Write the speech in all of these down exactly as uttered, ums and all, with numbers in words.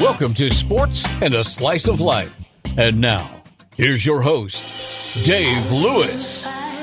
Welcome to Sports and a Slice of Life. And now, here's your host, Dave Lewis.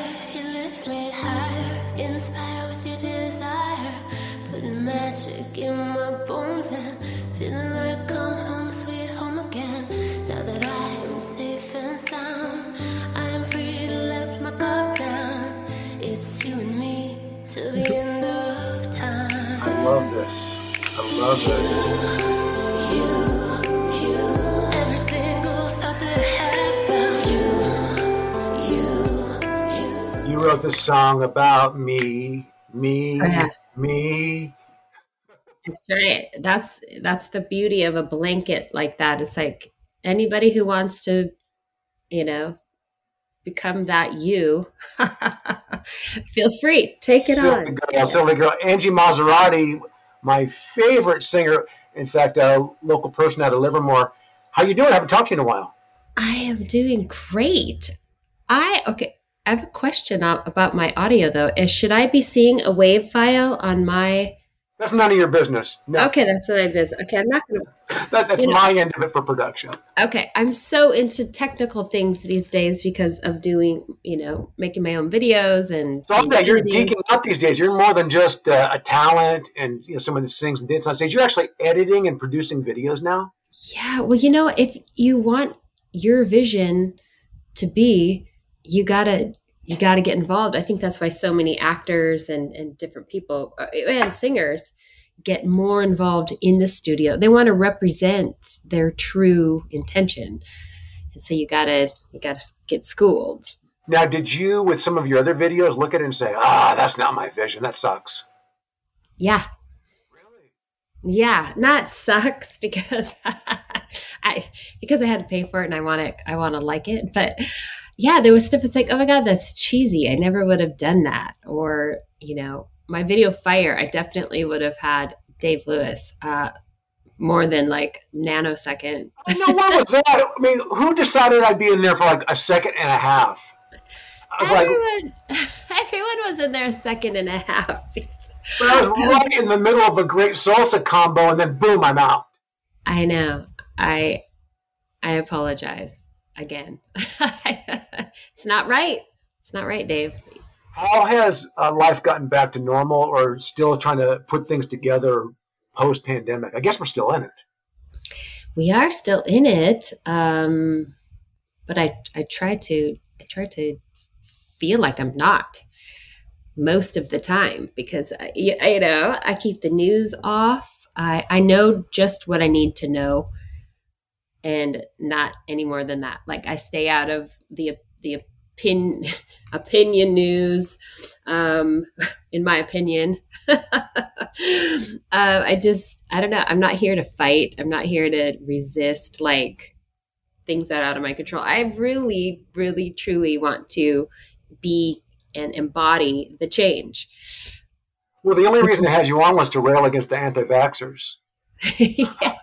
I love this. I love this. You, you, every single thought that I have about you, you, you. You wrote this song about me, me, Oh, yeah. me. That's right. That's that's the beauty of a blanket like that. It's like anybody who wants to, you know, become that you, feel free. Take it Silly on. girl, Yeah. silly girl. Angie Maserati, my favorite singer. In fact, a local person out of Livermore. How you doing? I haven't talked to you in a while. I am doing great. I okay. I have a question a- about my audio though. Is should I be seeing a wave file on my? That's none of your business. No, Okay, that's what I miss. Okay, I'm not gonna. that, that's you know- my end of it for production. Okay, I'm so into technical things these days because of doing, you know, making my own videos and. So that you're editing. geeking out these days. You're more than just uh, a talent and you know someone that sings and dances on stage. You're actually editing and producing videos now. Yeah, well, you know, if you want your vision to be, you gotta you gotta get involved. I think that's why so many actors and and different people uh, and singers get more involved in the studio. They want to represent their true intention, and so you gotta you gotta get schooled. Now, did you, with some of your other videos, look at it and say, ah, that's not my vision. That sucks. Yeah, Really? yeah, not sucks because I because I had to pay for it and I want to I want to like it, but. Yeah, there was stuff. It's like, oh my God, that's cheesy. I never would have done that. Or, you know, my video Fire, I definitely would have had Dave Lewis uh, more than like nanosecond. I know, what was that? I mean, who decided I'd be in there for like a second and a half? I was like, Everyone, everyone was in there a second and a half. but I was right in the middle of a great salsa combo, and then boom, I'm out. I know. I I apologize again. It's not right. It's not right, Dave. How has uh, life gotten back to normal, or still trying to put things together post pandemic? I guess we're still in it. We are still in it, um, but I I try to I try to feel like I'm not most of the time because I, you know I keep the news off. I I know just what I need to know, and not any more than that. Like I stay out of the the opinion opinion news. Um, in my opinion, uh, I just I don't know. I'm not here to fight. I'm not here to resist like things that are out of my control. I really, really, truly want to be and embody the change. Well, the only reason I had you on was to rail against the anti-vaxxers. Yeah.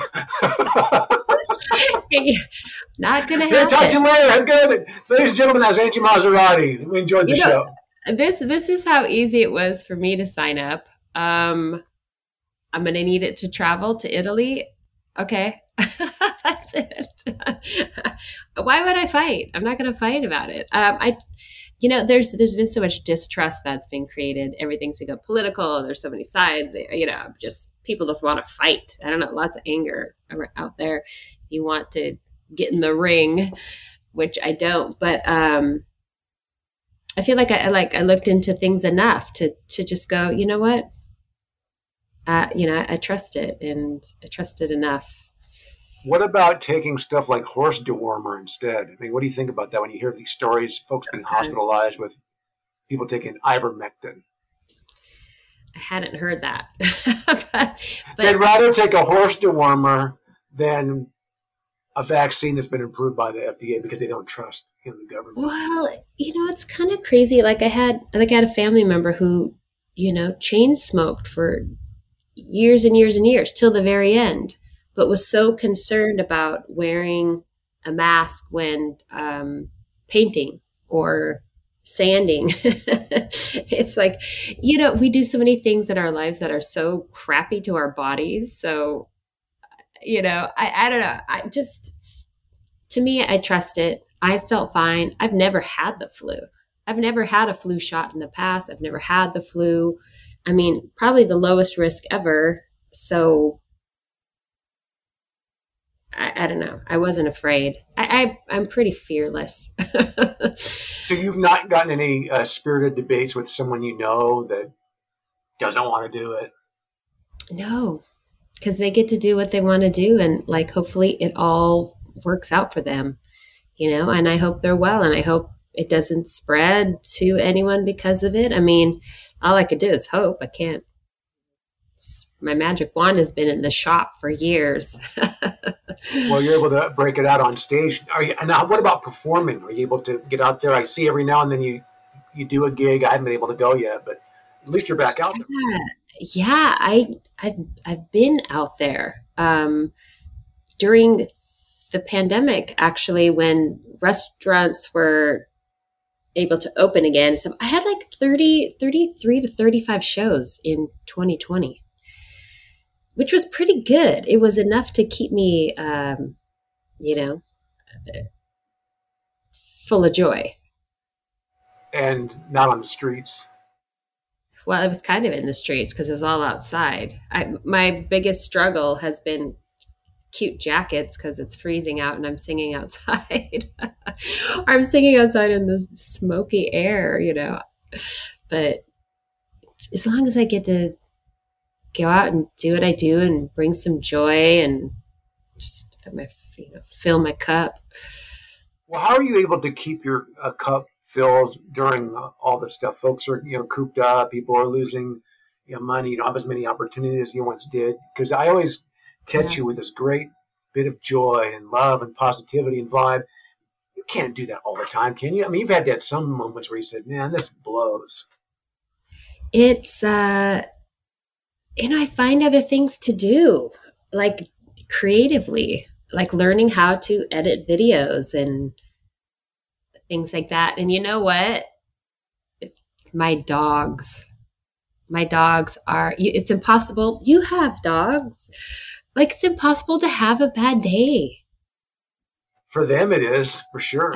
Not gonna Hey, help talk to you it. later. Have a good. Ladies and gentlemen, that's Angie Maserati. We enjoyed the You know, show. This this is how easy it was for me to sign up. Um, I'm gonna need it to travel to Italy. Okay, that's it. Why would I fight? I'm not gonna fight about it. Um, I, you know, there's there's been so much distrust that's been created. Everything's become political. There's so many sides. You know, just people just want to fight. I don't know. Lots of anger out there. If you want to get in the ring, which I don't, but um, I feel like I, I like I looked into things enough to to just go, you know what, uh, you know, I trust it, and I trust it enough. What about taking stuff like horse dewormer instead? I mean, what do you think about that when you hear these stories, folks being Okay. hospitalized with people taking ivermectin? I hadn't heard that, but, They'd but rather take a horse dewormer than a vaccine that's been approved by the F D A because they don't trust in the government. well, you know, it's kind of crazy. Like I had, like I had a family member who, you know, chain smoked for years and years and years till the very end, but was so concerned about wearing a mask when um, painting or sanding. It's like, you know, we do so many things in our lives that are so crappy to our bodies. So You know, I, I don't know. I just, to me, I trust it. I felt fine. I've never had the flu. I've never had a flu shot in the past. I've never had the flu. I mean, probably the lowest risk ever. So I, I don't know. I wasn't afraid. I, I I'm pretty fearless. So you've not gotten any uh, spirited debates with someone you know that doesn't want to do it? No, because they get to do what they want to do, and like hopefully it all works out for them, you know. And I hope they're well, and I hope it doesn't spread to anyone because of it. I mean, all I could do is hope. I can't. My magic wand has been in the shop for years. Well, you're able to break it out on stage. Are you, and now, what about performing? Are you able to get out there? I see every now and then you you do a gig. I haven't been able to go yet, but at least you're back out there. Yeah, yeah. I I've I've been out there um, during the pandemic. Actually, when restaurants were able to open again, so I had like thirty, thirty-three to thirty-five shows in twenty twenty. Which was pretty good. It was enough to keep me, um, you know, full of joy. And not on the streets. Well, it was kind of in the streets because it was all outside. I, my biggest struggle has been cute jackets because it's freezing out and I'm singing outside. Or I'm singing outside in the smoky air, you know. But as long as I get to go out and do what I do and bring some joy and just my, you know, fill my cup. Well, how are you able to keep your uh, cup filled during uh, all this stuff? Folks are, you know, cooped up. People are losing, you know, money. You don't have as many opportunities as you once did. Because I always catch Yeah. you with this great bit of joy and love and positivity and vibe. You can't do that all the time, can you? I mean, you've had that some moments where you said, "Man, this blows." It's, uh, you know, I find other things to do, like creatively, like learning how to edit videos and things like that. And you know what? My dogs, my dogs are, it's impossible. You have dogs. Like it's impossible to have a bad day. For them, it is, for sure.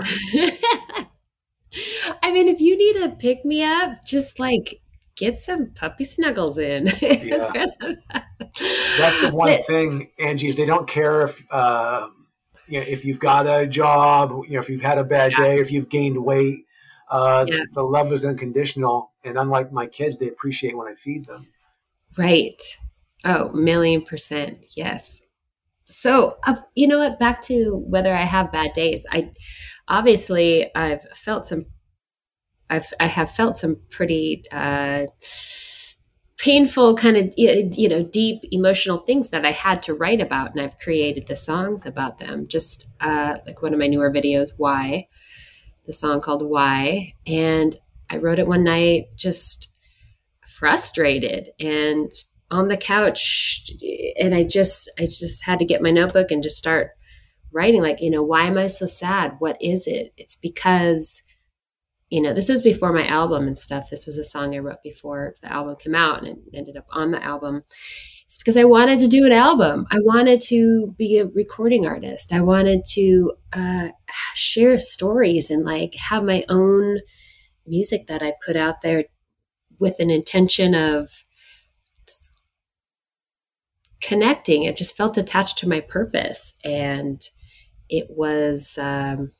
I mean, if you need a pick me up, just like get some puppy snuggles in. Yeah. That's the one But- thing, Angie, is they don't care if uh, you know, if you've got a job, you know, if you've had a bad Yeah. day, if you've gained weight. Uh, Yeah. The love is unconditional, and unlike my kids, they appreciate when I feed them. Right. Oh, million percent. Yes. So, uh, you know what? Back to whether I have bad days. I obviously I've felt some. I've I have felt some pretty uh, painful, kind of you know, deep emotional things that I had to write about, and I've created the songs about them. Just uh, like one of my newer videos, "Why," the song called "Why," and I wrote it one night, just frustrated and on the couch, and I just I just had to get my notebook and just start writing, like, you know, why am I so sad? What is it? It's because, you know, this was before my album and stuff. This was a song I wrote before the album came out, and it ended up on the album. It's because I wanted to do an album. I wanted to be a recording artist. I wanted to uh, share stories and like have my own music that I put out there with an intention of connecting. It just felt attached to my purpose. And it was, um,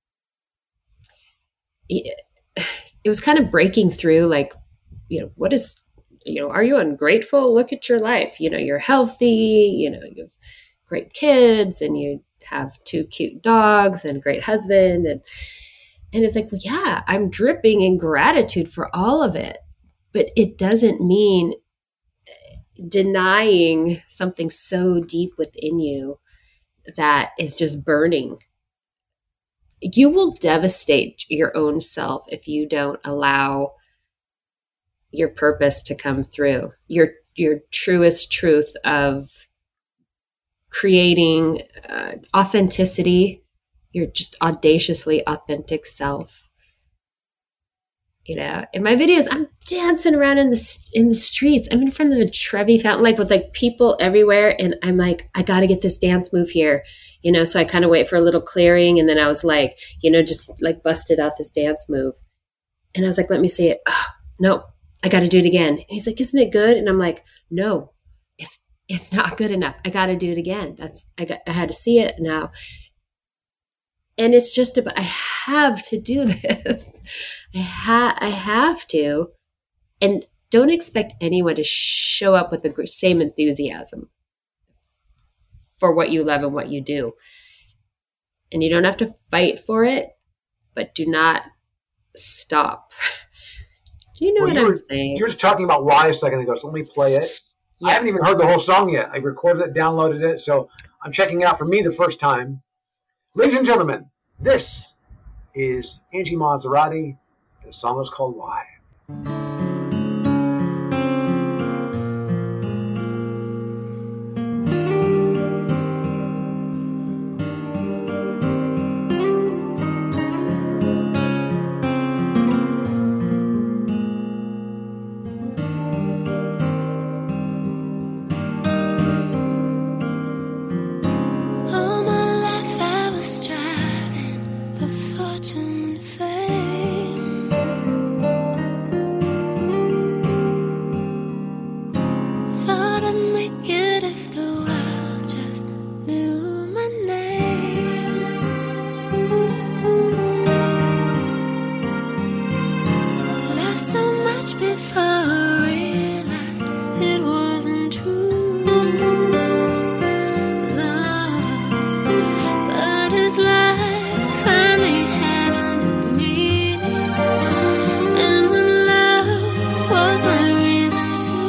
it, it was kind of breaking through, like, you know, what is, you know, are you ungrateful? Look at your life. You know, you're healthy, you know, you have great kids and you have two cute dogs and a great husband. And, and it's like, well, yeah, I'm dripping in gratitude for all of it, but it doesn't mean denying something so deep within you that is just burning. You will devastate your own self if you don't allow your purpose to come through. Your your truest truth of creating uh, authenticity, your just audaciously authentic self. You know, in my videos, I'm dancing around in the in the streets. I'm in front of the Trevi fountain, like with like people everywhere, and I'm like, I got to get this dance move here, you know. So I kind of wait for a little clearing, and then I was like, you know, just like busted out this dance move, and I was like, let me see it. Oh, no, I got to do it again. And he's like, isn't it good? And I'm like, no, it's it's not good enough. I got to do it again. That's I got I had to see it now, and it's just about I have to do this. I, ha- I have to, and don't expect anyone to show up with the same enthusiasm for what you love and what you do. And you don't have to fight for it, but do not stop. Do you know well, what you I'm were, saying? You were just talking about why a second ago, so let me play it. Yeah. I haven't even heard the whole song yet. I recorded it, downloaded it, so I'm checking it out for me the first time. Ladies and gentlemen, this is Angie Maserati. The song is called Why. All my life I was striving for fortune and fame. Thought I'd make it if the world just knew my name. Lost so much before I realized it wasn't true. But his life finally had a meaning, and when love was my reason to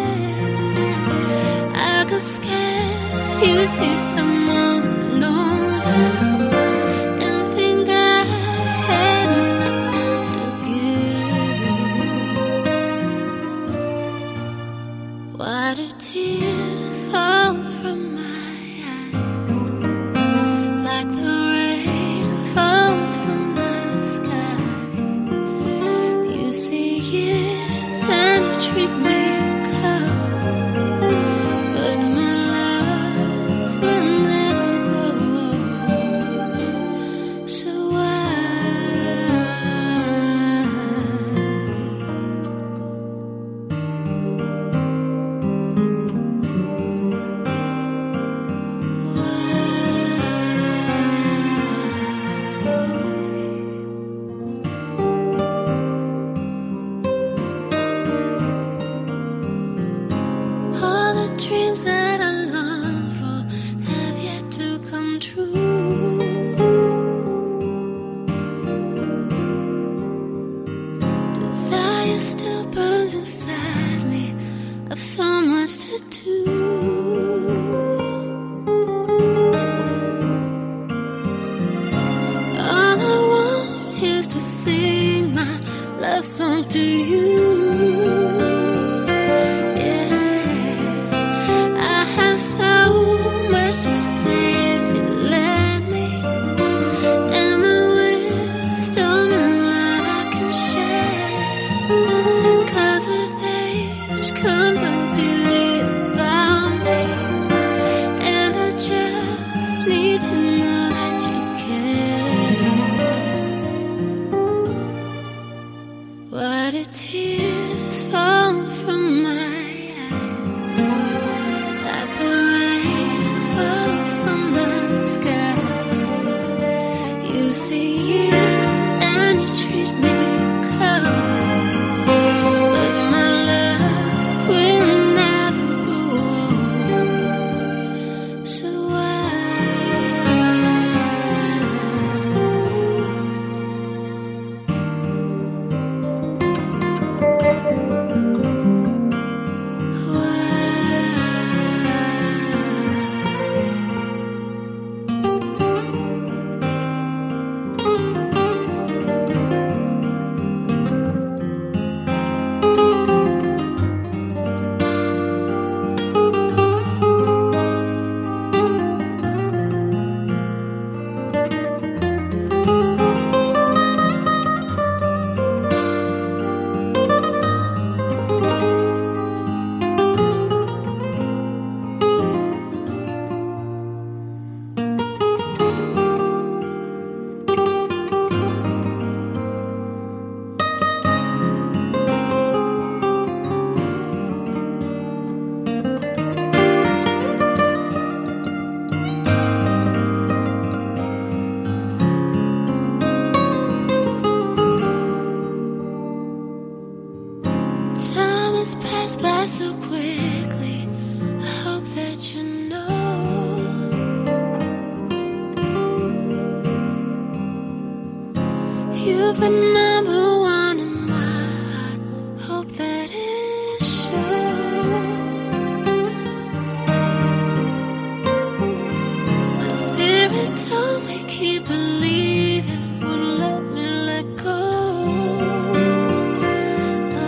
live, I got scared. You see someone older and think I had nothing to give. Why do tears fall from my eyes like the rain falls from the sky? You see years and you treat me cold, but my love will never grow. So why? All the dreams that I long for have yet to come true. Desire still burns inside me, of so much to do. All I want is to sing my love songs to you. So much to say if you let me, and the wisdom and light I can share. 'Cause with age comes a beauty about me, and I just need to know that you care. Why do tears fall from my eyes like the rain falls from the skies? You see years and you treat me cold, but my love will never grow. So why? by so quickly. I hope that you know you've been number one in my heart. Hope that it shows. My spirit told me keep believing, wouldn't let me let go. Oh.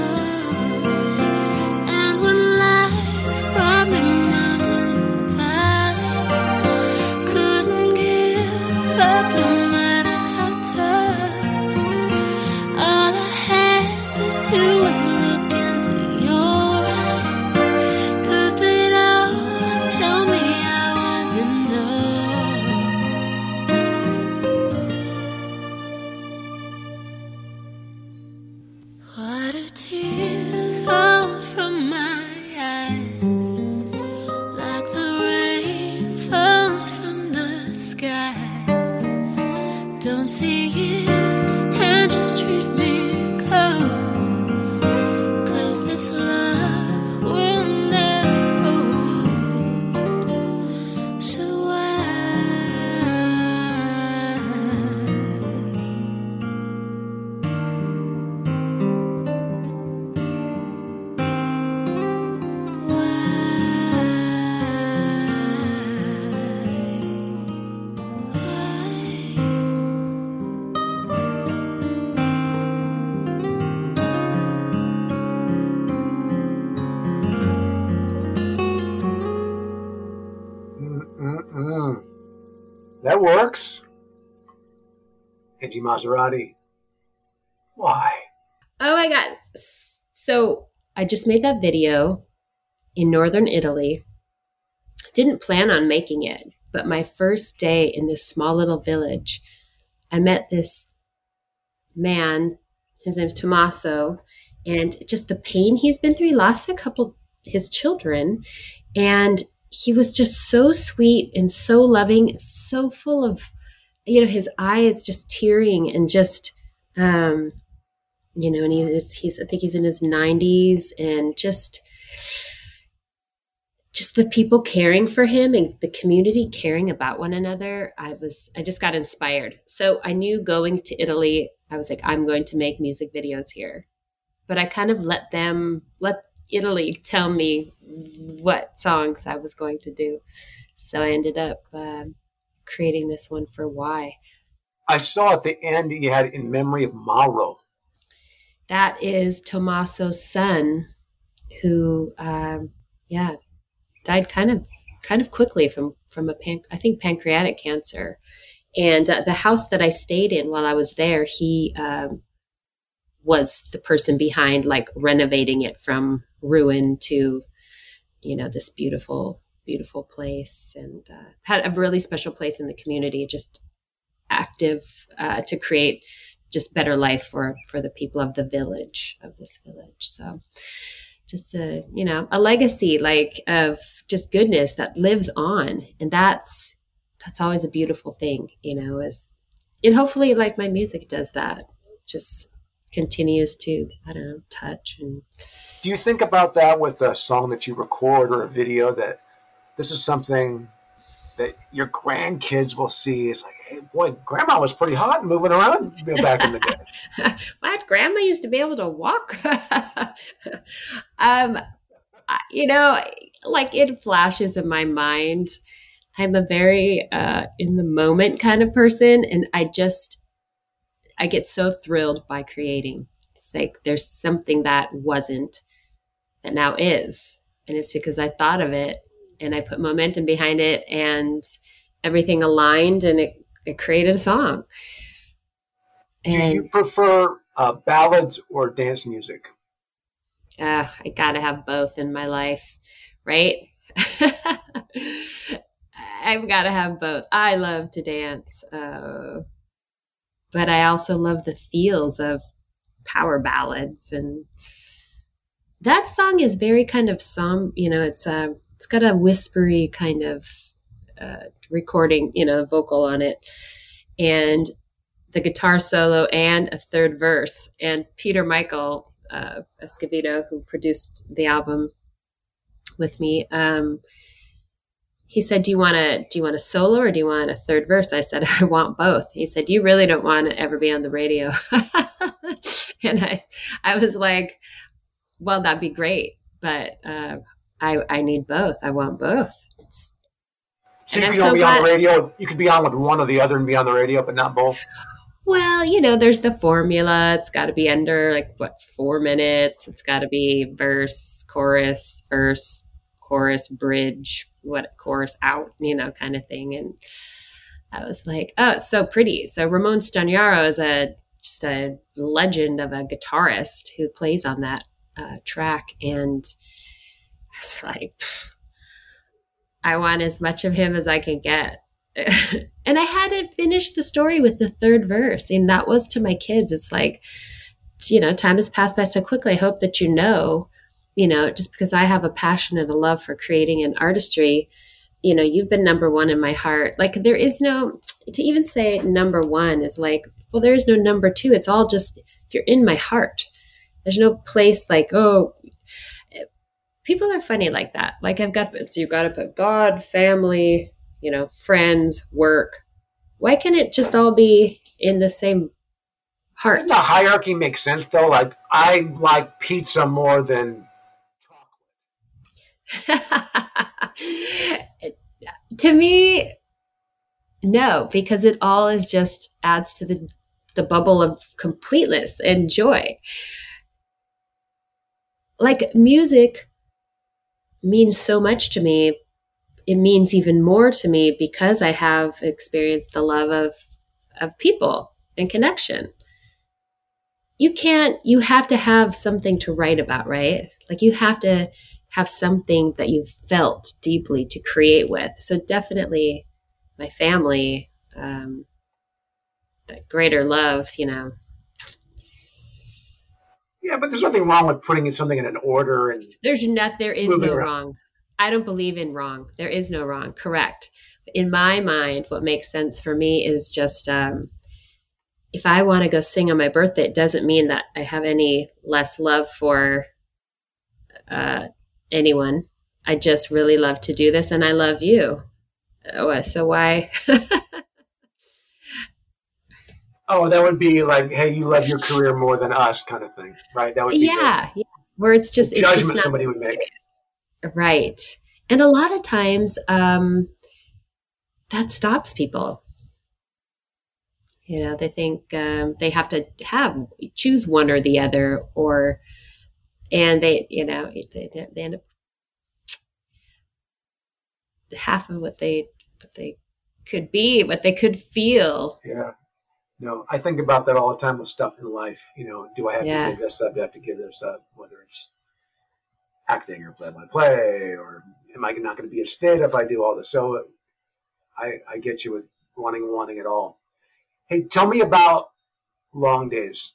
And when life brought me mountains and valleys, couldn't give up no matter how tough. All I had to do was look into your eyes, 'cause they'd always tell me I was enough. Why do tears fall from my eyes like the rain falls from the skies? Don't see years and just treat me cold, 'cause this love will never grow. So why, Mm-mm-mm. That works. Angie Maserati. Why? Oh my God. So I just made that video in northern Italy. Didn't plan on making it, but my first day in this small little village, I met this man. His name's Tommaso, and just the pain he's been through. He lost a couple his children, and he was just so sweet and so loving, so full of, you know, his eyes just tearing and just, um, you know, and he's, he's, I think he's in his nineties, and just, just the people caring for him and the community caring about one another. I was, I just got inspired. So I knew going to Italy, I was like, I'm going to make music videos here, but I kind of let them, let Italy tell me what songs I was going to do. So I ended up um, creating this one for Why. I saw at the end that you had in memory of Mauro. That is Tommaso's son, who, um, yeah, died kind of kind of quickly from from a pan- I think pancreatic cancer. And uh, the house that I stayed in while I was there, he um, was the person behind like renovating it from ruin to, you know, this beautiful, beautiful place, and uh, had a really special place in the community, just active uh, to create just better life for, for the people of the village, of this village. So just a, you know, a legacy like of just goodness that lives on. And that's, that's always a beautiful thing, you know, is, and hopefully like my music does that, just continues to, I don't know, touch. And do you think about that with a song that you record or a video, that this is something that your grandkids will see? It's like, hey, boy, grandma was pretty hot moving around back in the day. My grandma used to be able to walk. um, you know, like it flashes in my mind. I'm a very uh, in the moment kind of person. And I just, I get so thrilled by creating. It's like there's something that wasn't that now is. And it's because I thought of it and I put momentum behind it and everything aligned, and it, it created a song. And do you and, prefer uh, ballads or dance music? Uh, I gotta have both in my life, right? I've got to have both. I love to dance, uh, but I also love the feels of power ballads. And that song is very kind of some, you know, it's a, it's got a whispery kind of uh, recording, you know, vocal on it, and the guitar solo and a third verse. And Peter Michael uh, Escovedo, who produced the album with me, um, he said, do you want to, do you want a solo or do you want a third verse? I said, I want both. He said, you really don't want to ever be on the radio. And I, I was like, well, that'd be great. But, uh, I, I need both. I want both. So And you I'm can so only be on the glad- radio. You could be on with one or the other and be on the radio, but not both. Well, you know, there's the formula. It's got to be under like what, four minutes. It's got to be verse, chorus, verse, chorus, bridge, what chorus out, you know, kind of thing. And I was like, oh, it's so pretty. So Ramon Stagnaro is a just a legend of a guitarist who plays on that uh, track, and I was like, pfft, I want as much of him as I can get. And I had to finish the story with the third verse. And that was to my kids. It's like, you know, time has passed by so quickly. I hope that you know, you know, just because I have a passion and a love for creating and artistry, you know, you've been number one in my heart. Like there is no, to even say number one is like, well, there is no number two. It's all just, you're in my heart. There's no place like, oh, people are funny like that. Like I've got, so you've got to put God, family, you know, friends, work. Why can't it just all be in the same heart? Doesn't the hierarchy make sense though? Like I like pizza more than To me, no, because it all is just adds to the the bubble of completeness and joy. Like music means so much to me. It means even more to me because I have experienced the love of of people and connection. You can't, you have to have something to write about, right? Like you have to have something that you've felt deeply to create with. So definitely my family, um, that greater love, you know. yeah, but there's nothing wrong with putting in something in an order and There's not, there is moving no around. wrong. I don't believe in wrong. There is no wrong. Correct. In my mind, what makes sense for me is just, um, if I want to go sing on my birthday, it doesn't mean that I have any less love for uh, anyone. I just really love to do this and I love you. Oh, so why? oh, that would be like, hey, you love your career more than us, kind of thing, right? That would be yeah, yeah. Where it's the just, it's just judgment not somebody would make. right. And a lot of times um, that stops people. You know, they think um, they have to have choose one or the other, or and they, you know, they, they end up half of what they what they could be, what they could feel. Yeah. No, I think about that all the time with stuff in life. You know, do I have Yeah. to give this up? Do I have to give this up? Whether it's acting or play by play, or am I not going to be as fit if I do all this? So I, I get you with wanting, wanting it all. Hey, tell me about Long Days.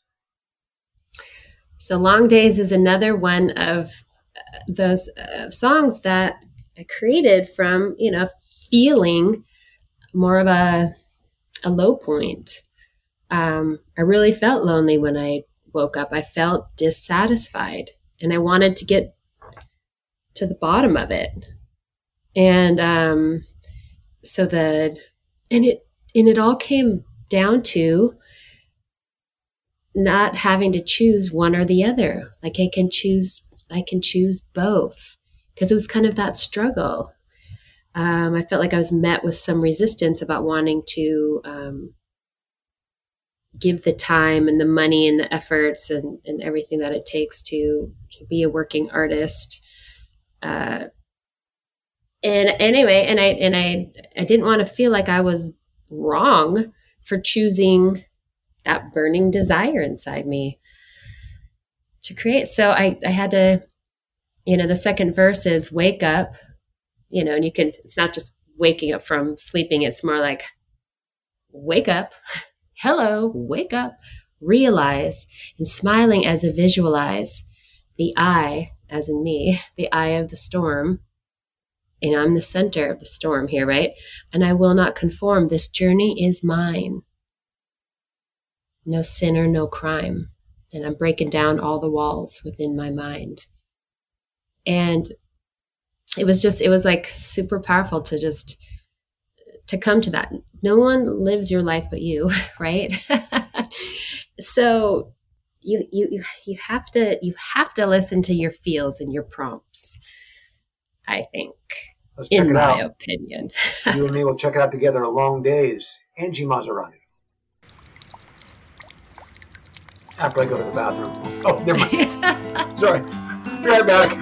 So Long Days is another one of uh, those uh, songs that I created from, you know, feeling more of a, a low point. Um, I really felt lonely when I woke up. I felt dissatisfied and I wanted to get to the bottom of it. And um, so the, and it, and it all came down to not having to choose one or the other. Like I can choose, I can choose both, because it was kind of that struggle. Um, I felt like I was met with some resistance about wanting to um, give the time and the money and the efforts and, and everything that it takes to, to be a working artist. Uh, and anyway, and I and I I didn't want to feel like I was wrong for choosing that burning desire inside me to create. So I, I had to, you know, the second verse is wake up, you know, and you can, it's not just waking up from sleeping. It's more like wake up, hello, wake up, realize, and smiling as a visualize, the I, as in me, the eye of the storm. And I'm the center of the storm here, right? And I will not conform. This journey is mine. No sinner, no crime. and I'm breaking down all the walls within my mind. And it was just, it was like super powerful to just, to come to that. No one lives your life but you, right? So you, you, you have to, you have to listen to your feels and your prompts, I think. Let's check in it my out. opinion. You and me will check it out together. Long Days. Angie Maserati. After I go to the bathroom. Oh, never mind. Sorry. Be right back.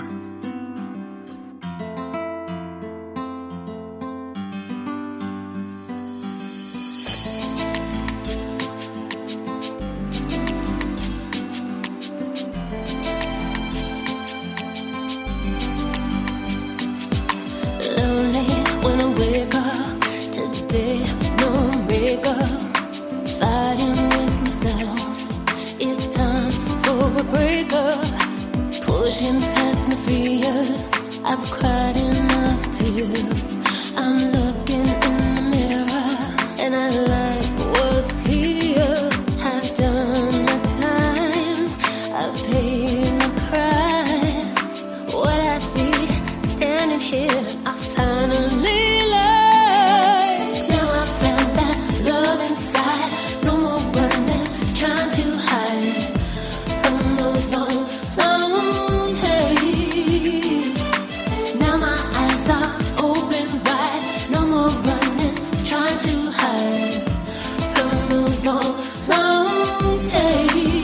Lonely when I wake up today, no makeup, fighting with myself. It's time for a breakup, pushing past my fears. I've cried enough tears. I'm looking in the mirror and I like what's here. I've done my time, I've paid my price. What I see standing here, I finally like. Now I found that love inside. No more running, trying to hide from those long, long days. Now my eyes are open wide. No more running, trying to hide from those long, long days.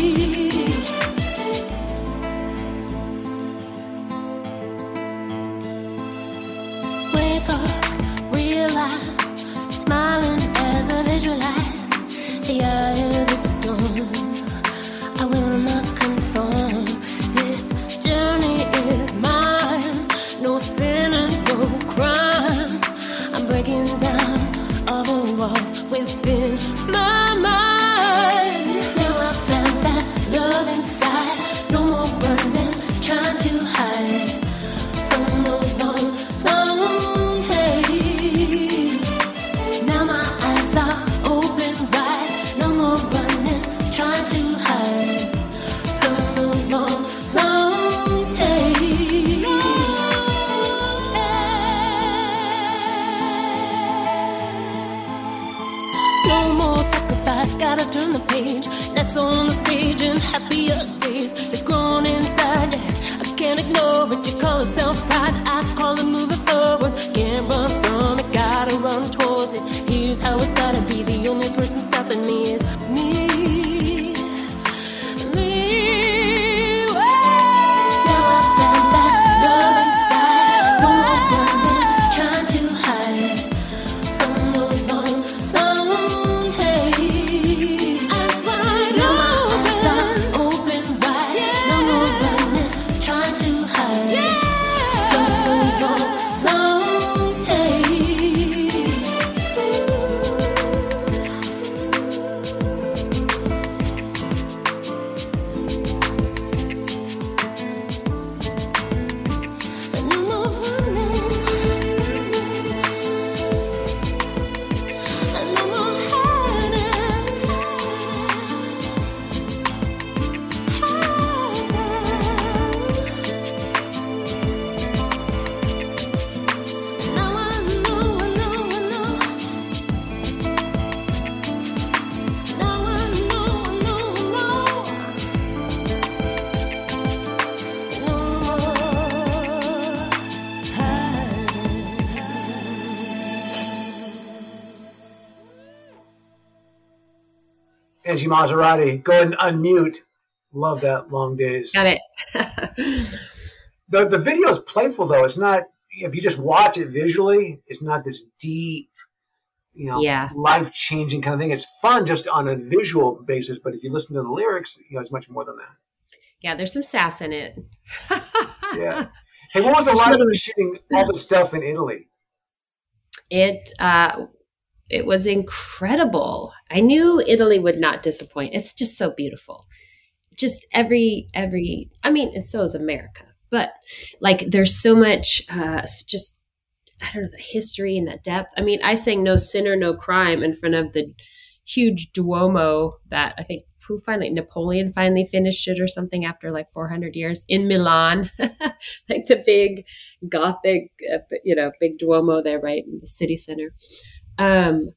Wake up, realize, smiling as I visualize the eye of the storm. I will not conform. This journey is mine. No sin and no crime. I'm breaking down all the walls within my mind. Now I found that love inside. No more running, trying to hide from those long, long days. Now my eyes are open wide. No more running, trying to hide from those long, long days. No more sacrifice, gotta turn the page. That's on the stage in happier days. It's grown inside, I can't ignore it. You call it self-pride, I call it moving forward. Can't run from it, gotta run towards it. Here's how it's gotta be, the only person stopping me is me. Me. Now I found that love inside. No more running, trying to hide from those long, long days. Now my eyes are open wide. No more running, trying to hide from those long, long days. No more running, no more hiding. Now I know, I know, I know. Now I know, I know, I know. No more hiding. Angie Maserati. Go and unmute. Love that. Long Days. Got it. The the video is playful though. It's not, if you just watch it visually, it's not this deep, you know, Yeah. life changing kind of thing. It's fun just on a visual basis, but if you listen to the lyrics, you know, it's much more than that. Yeah, there's some sass in it. Yeah. Hey, what was it Just like little- shooting all the stuff in Italy? It uh it was incredible. I knew Italy would not disappoint. It's just so beautiful. Just every every I mean, and so is America. But like there's so much uh s- just I don't know, the history and the depth. I mean, I sang No Sinner, No Crime in front of the huge Duomo that I think who finally, Napoleon finally finished it or something after like four hundred years in Milan, like the big Gothic, uh, you know, big Duomo there, right in the city center. Um,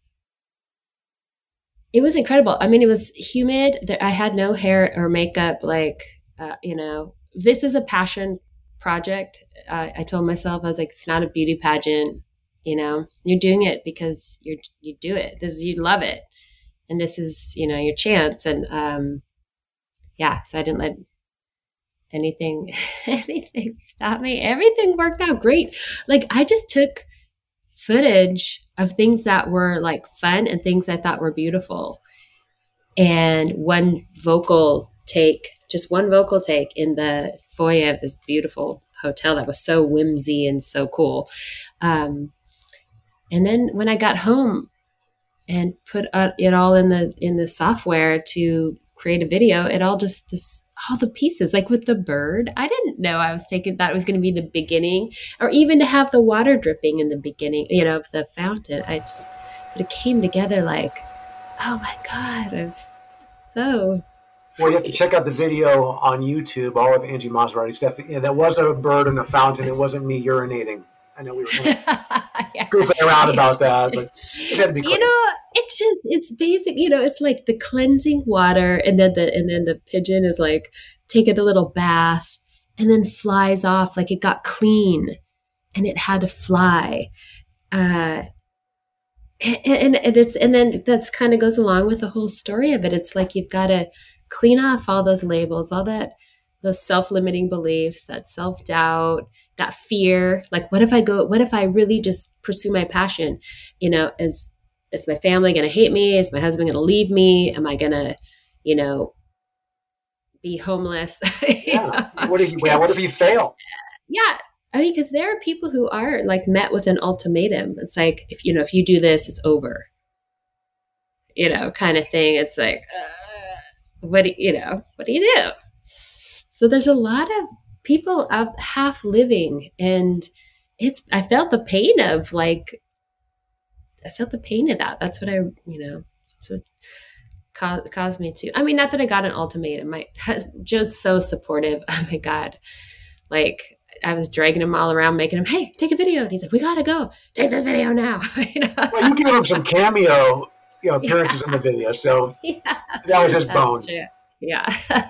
it was incredible. I mean, it was humid. I had no hair or makeup. Like, uh, you know, this is a passion project. Uh, I told myself, I was like, it's not a beauty pageant. You know, you're doing it because you're, you do it. This is, you love it. And this is, you know, your chance. And, um, yeah, so I didn't let anything, anything stop me. Everything worked out great. Like I just took footage of things that were like fun and things I thought were beautiful. And one vocal take, just one vocal take in the foyer of this beautiful hotel that was so whimsy and so cool. Um, and then when I got home and put it all in the in the software to create a video, it all just this all the pieces, like with the bird, I didn't know I was taking that was going to be the beginning, or even to have the water dripping in the beginning, you know, of the fountain. I just, but it came together like, oh my God, I'm so. Well, you have to check out the video on YouTube, all of Angie Maserati stuff. Yeah, that was a bird in a fountain. It wasn't me urinating. I know we were kind of yeah. goofing around about that, but it had to be clean. You know, it's just, it's basic, you know, it's like the cleansing water, and then the, and then the pigeon is like taking a little bath and then flies off like it got clean and it had to fly. Uh, and, and, and it's, and then that's kind of goes along with the whole story of it. It's like, you've got to clean off all those labels, all that, those self-limiting beliefs, that self-doubt, that fear. Like, what if I go, what if I really just pursue my passion? You know, is, is my family going to hate me? Is my husband going to leave me? Am I going to, you know, be homeless? Yeah. What if you, yeah, what if you fail? Yeah. I mean, because there are people who are like met with an ultimatum. It's like, if, you know, if you do this, it's over, you know, kind of thing. It's like, uh, what do you know, what do you do? So there's a lot of people out half living, and it's, I felt the pain of like, I felt the pain of that. That's what I, you know, that's what caused, caused me to, I mean, not that I got an ultimatum. My just so supportive. Oh my God. Like I was dragging him all around, making him, hey, take a video. And he's like, we got to go take this video now. You know? Well, you gave him some cameo, you know, appearances yeah. in the video. So yeah. that was his bone. True. Yeah,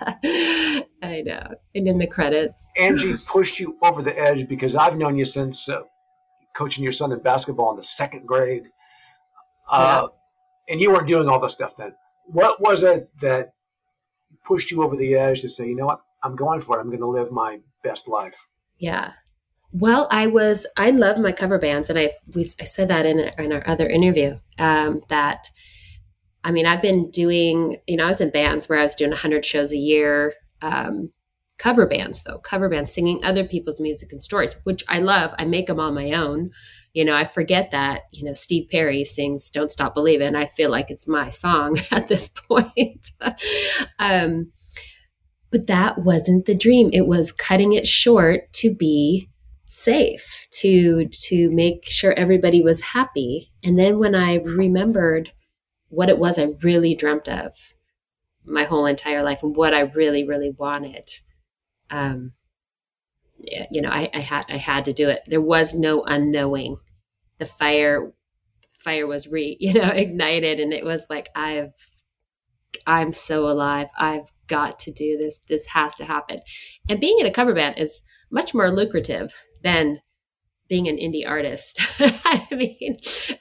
I know. And in the credits, Angie pushed you over the edge, because I've known you since uh, coaching your son in basketball in the second grade. Uh, yeah. And you weren't doing all this stuff then. What was it that pushed you over the edge to say, you know what, I'm going for it. I'm going to live my best life. Yeah. Well, I was, I love my cover bands. And I, we, I said that in, in our other interview, um, that I mean, I've been doing, you know, I was in bands where I was doing one hundred shows a year, um, cover bands, though, cover bands, singing other people's music and stories, which I love. I make them on my own. You know, I forget that, you know, Steve Perry sings Don't Stop Believin'. I feel like it's my song at this point. um, but that wasn't the dream. It was cutting it short to be safe, to, to make sure everybody was happy. And then when I remembered what it was I really dreamt of my whole entire life and what I really, really wanted. Um, you know, I, I had, I had to do it. There was no unknowing. The fire, fire was re, you know, ignited. And it was like, I've, I'm so alive. I've got to do this. This has to happen. And being in a cover band is much more lucrative than being an indie artist. I mean,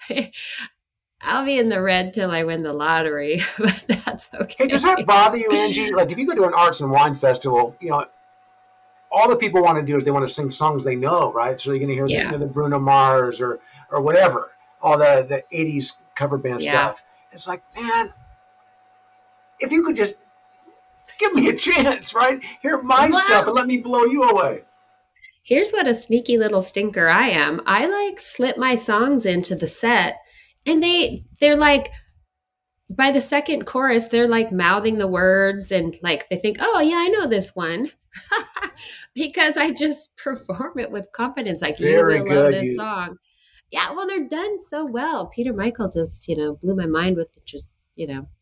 I'll be in the red till I win the lottery, but that's okay. Hey, does that bother you, Angie? Like if you go to an arts and wine festival, you know, all the people want to do is they want to sing songs they know, right? So you're going to hear yeah. the, the Bruno Mars or or whatever, all the, the eighties cover band yeah. stuff. It's like, man, if you could just give me a chance, right? Hear my wow. stuff and let me blow you away. Here's what a sneaky little stinker I am. I like slip my songs into the set. And they, they're like, by the second chorus, they're like mouthing the words and like, they think, oh yeah, I know this one because I just perform it with confidence. Like Very you will good, love this you. song. Yeah. Well, they're done so well. Peter Michael just, you know, blew my mind with just, you know,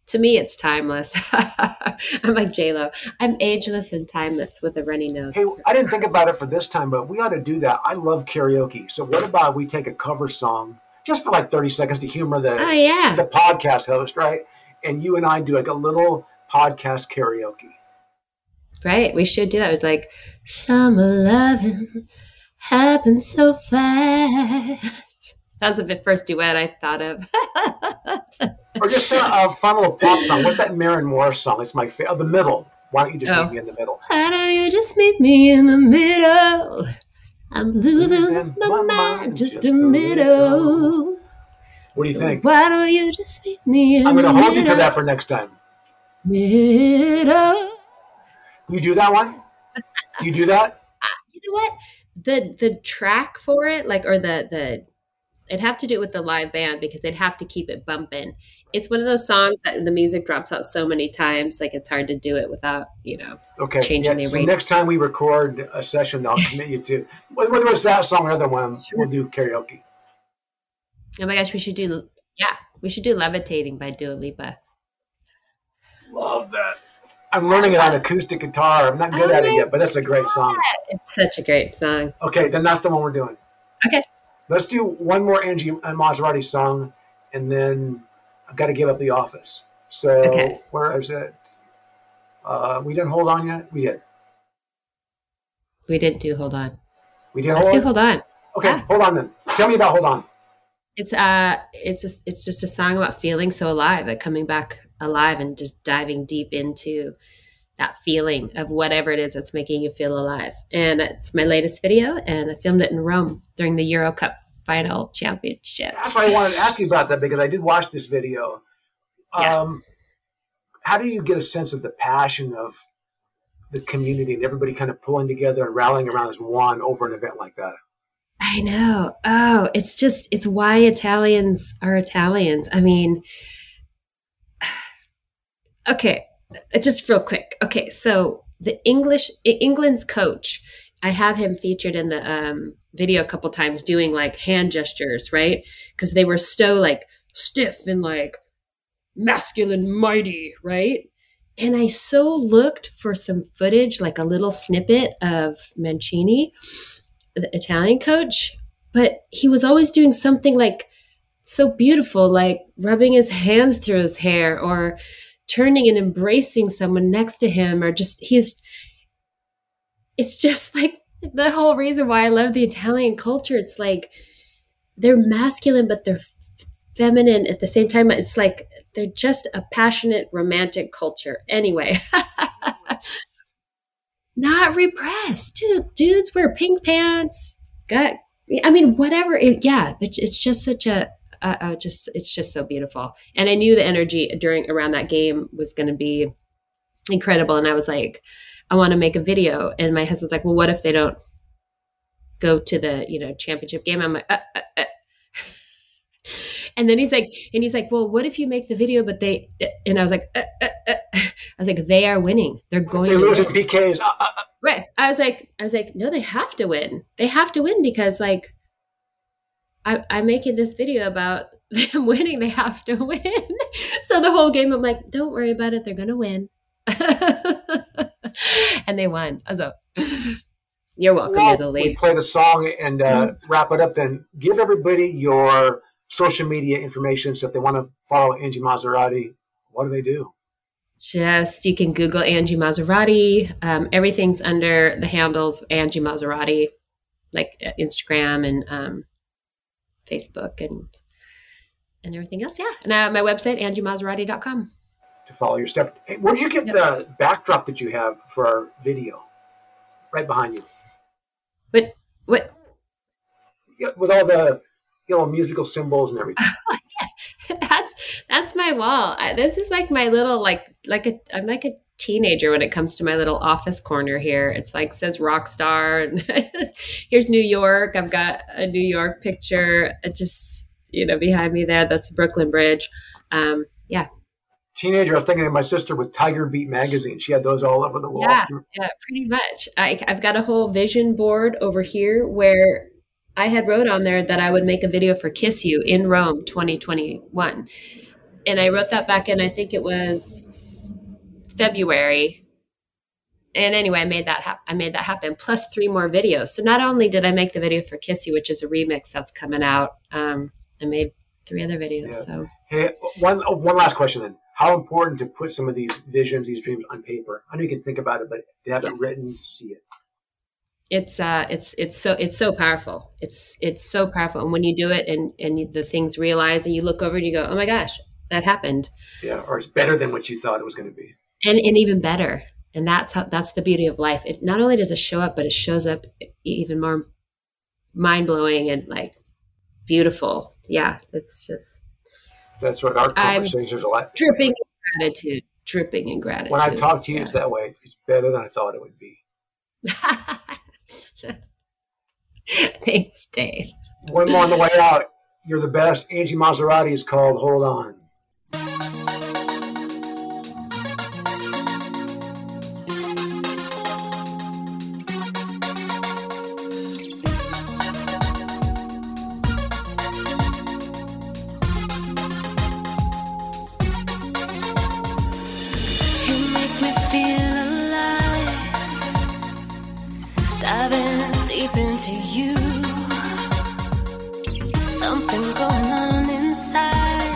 To me, it's timeless. I'm like J-Lo. I'm ageless and timeless with a runny nose. Hey, I didn't think about it for this time, but we ought to do that. I love karaoke. So what about we take a cover song just for like thirty seconds to humor the, Oh, yeah. the podcast host, right? And you and I do like a little podcast karaoke. Right. We should do that. It's like, summer loving happens so fast. That was the first duet I thought of. Or just a, a fun little pop song. What's that Maren Morris song? It's my favorite. Oh, The Middle. Why don't you just Oh. meet me in the middle? Why don't you just meet me in the middle? I'm losing, Losing my, my mind mind just, just a a middle. What do you think? Why don't you just meet me in I'm the going to hold you to middle? that for next time. Middle. You do that one? Do you do that? You know what? The the track for it, like, or the the, I'd have to do it with the live band because they'd have to keep it bumping. It's one of those songs that the music drops out so many times, like it's hard to do it without, you know, Okay. changing Yeah. the So arrangement. next time we record a session, I'll commit you to whether it's that song or another one, we'll do karaoke. Oh my gosh, we should do, yeah, we should do Levitating by Dua Lipa. Love that. I'm learning it on acoustic guitar. I'm not good Oh at it my yet, but that's a great song. It's such a great song. Okay, then that's the one we're doing. Okay. Let's do one more Angie Maserati song, and then I've got to give up the office. So Okay. where is it? Uh, we didn't hold on yet. We did. We did do Hold On. We did Let's hold. do Hold On. Okay, yeah. hold on then. Tell me about Hold On. It's uh, it's a, it's just a song about feeling so alive, like coming back alive and just diving deep into that feeling of whatever it is that's making you feel alive. And it's my latest video, and I filmed it in Rome during the Euro Cup final championship. That's why I wanted to ask you about that, because I did watch this video. Yeah. Um, how do you get a sense of the passion of the community and everybody kind of pulling together and rallying around as one over an event like that? I know. Oh, it's just, it's why Italians are Italians. I mean, okay, just real quick. Okay, so the English, England's coach, I have him featured in the um, video a couple times doing like hand gestures, right? Because they were so like stiff and like masculine, mighty, right? And I so looked for some footage, like a little snippet of Mancini, the Italian coach, but he was always doing something like so beautiful, like rubbing his hands through his hair or turning and embracing someone next to him, or just he's it's just like the whole reason why I love the Italian culture. It's like they're masculine, but they're feminine at the same time. It's like they're just a passionate, romantic culture. Anyway, not repressed. Dude, dudes wear pink pants. Got, I mean, whatever. It, yeah, it's, it's just such a, uh, uh, just it's just so beautiful. And I knew the energy during around that game was going to be incredible. And I was like, I want to make a video. And my husband's like, well, what if they don't go to the, you know, championship game? I'm like, uh, uh, uh. And then he's like, and he's like, well, what if you make the video, but they, and I was like, uh, uh, uh. I was like, they are winning. They're going They're to losing win. P Ks. Uh, uh, uh. Right. I was like, I was like, no, they have to win. They have to win because like, I, I'm making this video about them winning. They have to win. So the whole game, I'm like, don't worry about it. They're going to win. And they won. I was like, you're welcome. You're the We lead. play the song and uh, wrap it up. Then give everybody your social media information. So if they want to follow Angie Maserati, what do they do? Just, you can Google Angie Maserati. Um, everything's under the handles Angie Maserati, like uh, Instagram and um, Facebook and and everything else. Yeah. And uh, my website, angie maserati dot com. To follow your stuff. Hey, where did you get Yep. the backdrop that you have for our video? Right behind you. But what? Yeah, with all the you know musical symbols and everything. that's that's my wall. I, this is like my little like like a I'm like a teenager when it comes to my little office corner here. It's like says rock star and here's New York. I've got a New York picture. It's just, you know, behind me there. That's Brooklyn Bridge. Um, yeah, Teenager, I was thinking of my sister with Tiger Beat magazine. She had those all over the wall. yeah, yeah, pretty much. I, I've got a whole vision board over here where I had wrote on there that I would make a video for Kiss You in Rome twenty twenty-one. and I wrote that back in, I think it was February. And anyway, I made that happen. I made that happen. Plus three more videos. So not only did I make the video for Kissy, which is a remix that's coming out, um, I made three other videos. Yeah. So hey, one one last question then. How important to put some of these visions, these dreams on paper? I know you can think about it, but to have Yeah. it written, to see it. it's uh, it's it's so it's so powerful. It's it's so powerful. And when you do it, and and you, the things realize, and you look over and you go, oh my gosh, that happened, Yeah, or it's better than what you thought it was going to be. and and even better. And that's how that's the beauty of life. It not only does it show up, but it shows up even more mind blowing and like beautiful. Yeah, it's just That's what our I'm conversations are like. dripping in gratitude, dripping in gratitude. When I talk to you, Yeah. it's that way. It's better than I thought it would be. Thanks, Dave. One more on the way out. You're the best. Angie Maserati is called Hold On. You make me feel alive, diving deep into you. Something going on inside.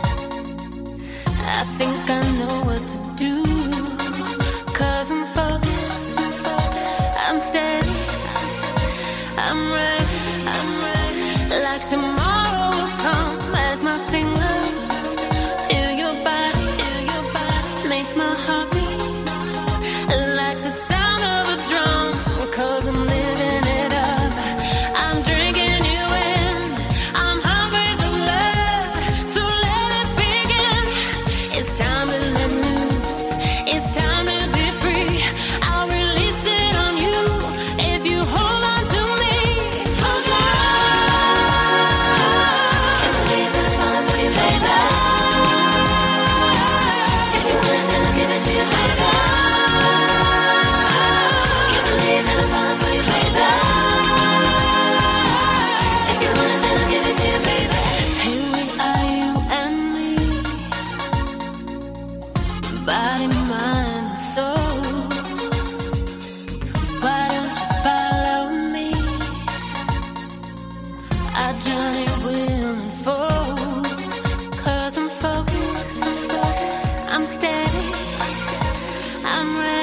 I think I know what to do. Cause I'm focused, I'm steady, I'm ready, I'm ready. Like tomorrow will come as my fingers feel your body, feel your body. Makes my heart beat like the sound of a drum. Cause I'm living it up, I'm drinking you in, I'm hungry for love, so let it begin. It's time to let loose, it's time to be free. I'll release it on you if you hold on to me. Hold on. Can't believe that I fallen for you, baby. If you want it, then I'll give it to you, baby. Can't believe that I fallen for you, baby. If you want it, then I'll give it to you, baby. Here we are, you and me, body, mind, and soul. Why don't you follow me? Our journey will unfold. Cause I'm focused, I'm steady, I'm ready.